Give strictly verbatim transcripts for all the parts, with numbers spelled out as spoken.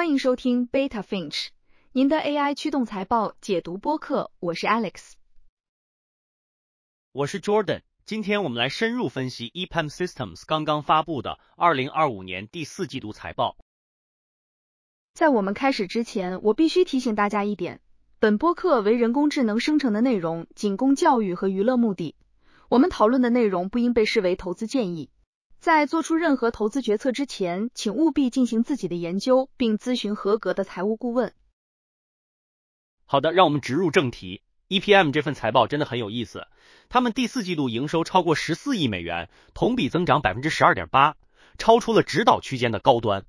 欢迎收听 Beta Finch， 您的 A I 驱动财报解读播客，我是 Alex。 我是 Jordan， 今天我们来深入分析 E P A M Systems 刚刚发布的二零二五年第四季度财报。 在我们开始之前，我必须提醒大家一点，本播客为人工智能生成的内容，仅供教育和娱乐目的。我们讨论的内容不应被视为投资建议。在做出任何投资决策之前，请务必进行自己的研究，并咨询合格的财务顾问。 好的，让我们直入正题。E P A M 这份财报真的很有意思，他们第四季度营收超过十四亿美元，同比增长 百分之十二点八， 超出了指导区间的高端。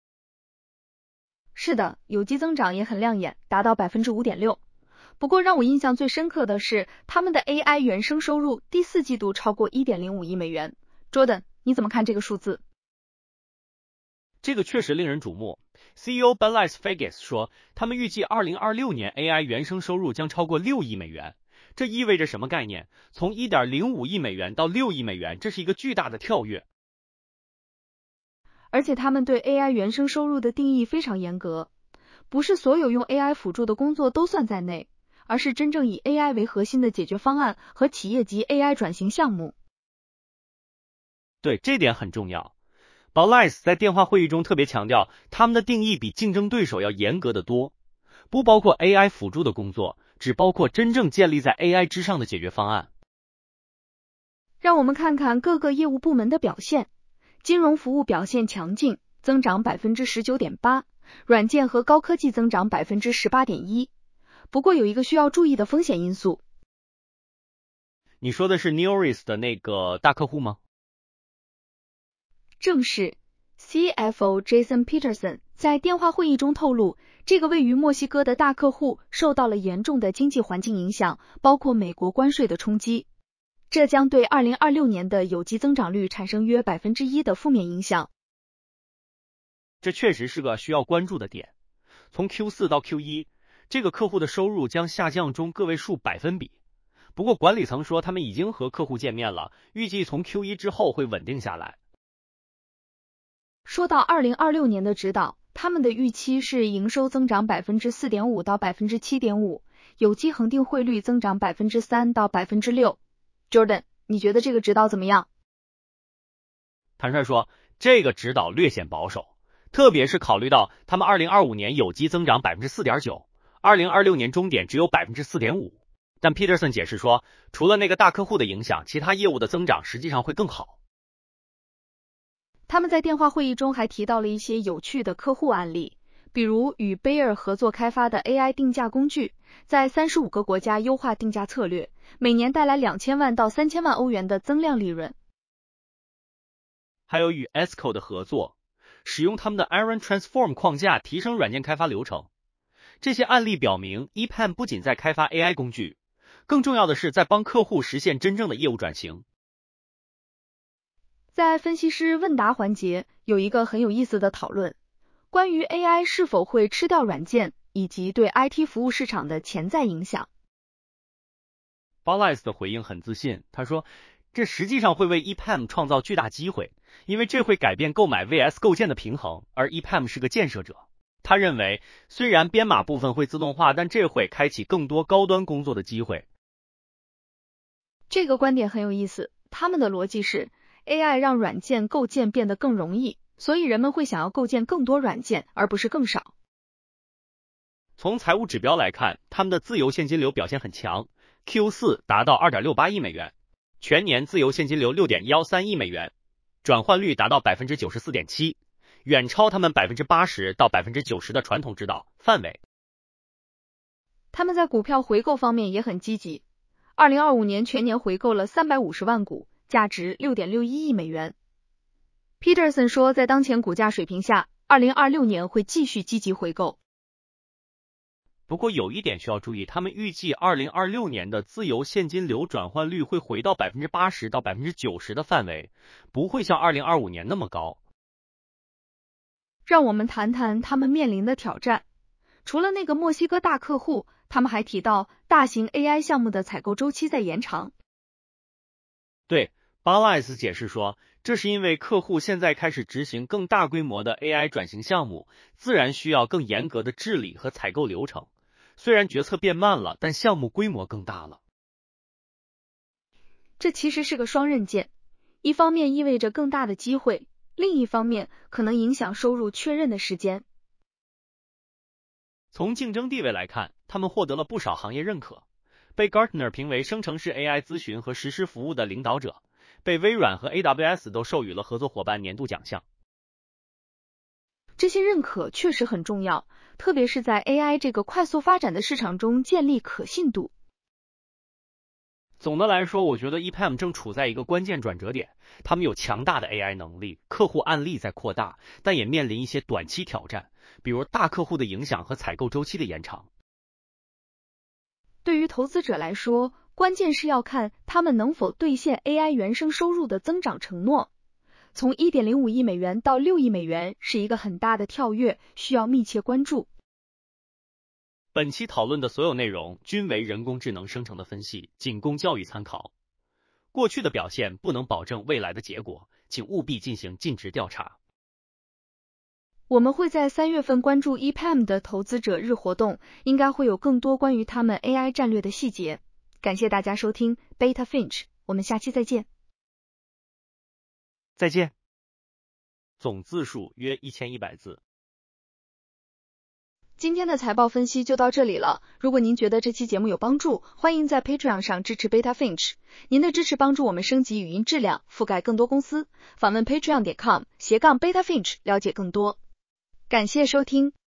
是的，有机增长也很亮眼，达到 百分之五点六。不过让我印象最深刻的是，他们的 A I 原生收入第四季度超过 一点零五亿美元。Jordan， 你怎么看这个数字？ 这个确实令人瞩目。C E O Balays Feges 说，他们预计二零二六年 A I 原生收入将超过六亿美元。这意味着什么概念？从 一点零五亿美元到六亿美元，这是一个巨大的跳跃。 而且他们对 A I 原生收入的定义非常严格，不是所有用 A I 辅助的工作都算在内，而是真正以 A I 为核心的解决方案和企业级 A I 转型项目。 对，这点很重要。Balays 在电话会议中特别强调，他们的定义比竞争对手要严格得多，不包括 A I 辅助的工作，只包括真正建立在 A I 之上的解决方案。 让我们看看各个业务部门的表现。金融服务表现强劲，增长 百分之十九点八， 软件和高科技增长 百分之十八点一。 不过有一个需要注意的风险因素。 你说的是 Neoris 的那个大客户吗？ 正是。 C F O Jason Peterson 在电话会议中透露，这个位于墨西哥的大客户受到了严重的经济环境影响，包括美国关税的冲击，这将对二零二六年的有机增长率产生约 百分之一 的负面影响。 这确实是个需要关注的点。从 Q 四 到 Q 一， 这个客户的收入将下降中个位数百分比。不过管理层说他们已经和客户见面了，预计从 Q 一 之后会稳定下来。 说到二零二六年的指导，他们的预期是营收增长 百分之四点五 到 百分之七点五， 有机恒定汇率增长 百分之三 到 百分之六。 Jordan， 你觉得这个指导怎么样？ 坦率说，这个指导略显保守，特别是考虑到他们二零二五年有机增长 百分之四点九， 二零二六年终点只有 百分之四点五。 但 Peterson 解释说，除了那个大客户的影响，其他业务的增长实际上会更好。 他们在电话会议中还提到了一些有趣的客户案例，比如与 Bayer 合作开发的 A I 定价工具，在三十五个国家优化定价策略，每年带来两千万到三千万欧元的增量利润。 还有与 E S C O 的合作，使用他们的 Iron Transform 框架提升软件开发流程。这些案例表明 E P A M 不仅在开发 A I 工具，更重要的是在帮客户实现真正的业务转型。 在分析师问答环节，有一个很有意思的讨论，关于 A I 是否会吃掉软件，以及对 I T 服务市场的潜在影响。 Balays 的回应很自信，他说，这实际上会为 E P A M 创造巨大机会，因为这会改变购买 V S 构建的平衡，而 E P A M 是个建设者。他认为，虽然编码部分会自动化，但这会开启更多高端工作的机会。 这个观点很有意思，他们的逻辑是A I 让软件构建变得更容易，所以人们会想要构建更多软件，而不是更少。 从财务指标来看，他们的自由现金流表现很强， Q 四 达到 二点六八亿美元，全年自由现金流 六点一三亿美元，转换率达到 百分之九十四点七， 远超他们 百分之八十 到 百分之九十 的传统指导范围。 他们在股票回购方面也很积极，二零二五年全年回购了三百五十万股，价值 六点六一亿美元。Peterson 说，在当前股价水平下，二零二六年会继续积极回购。 不过有一点需要注意，他们预计二零二六年的自由现金流转换率会回到 百分之八十 到 百分之九十 的范围，不会像二零二五年那么高。 让我们谈谈他们面临的挑战。除了那个墨西哥大客户，他们还提到大型 A I 项目的采购周期在延长。 对巴莱斯解释说，这是因为客户现在开始执行更大规模的 A I 转型项目，自然需要更严格的治理和采购流程。虽然决策变慢了，但项目规模更大了。 这其实是个双刃剑，一方面意味着更大的机会，另一方面可能影响收入确认的时间。 从竞争地位来看，他们获得了不少行业认可，被 Gartner 评为生成式 A I 咨询和实施服务的领导者，被微软和 A W S 都授予了合作伙伴年度奖项。 这些认可确实很重要，特别是在 A I 这个快速发展的市场中建立可信度。 总的来说，我觉得 E P A M 正处在一个关键转折点，他们有强大的 A I 能力，客户案例在扩大，但也面临一些短期挑战，比如大客户的影响和采购周期的延长。 对于投资者来说，关键是要看他们能否兑现 A I 原生收入的增长承诺。从 一点零五亿美元到六亿美元是一个很大的跳跃，需要密切关注。 本期讨论的所有内容均为人工智能生成的分析，仅供教育参考。过去的表现不能保证未来的结果，请务必进行尽职调查。 我们会在三月份关注 E P A M 的投资者日活动，应该会有更多关于他们 A I 战略的细节。感谢大家收听 Beta Finch， 我们下期再见。 再见。总字数约一千一百字。 今天的财报分析就到这里了。如果您觉得这期节目有帮助，欢迎在 Patreon 上支持 Beta Finch。您的支持帮助我们升级语音质量，覆盖更多公司。访问 patreon 点 com 斜杠 Beta Finch 了解更多。感谢收听。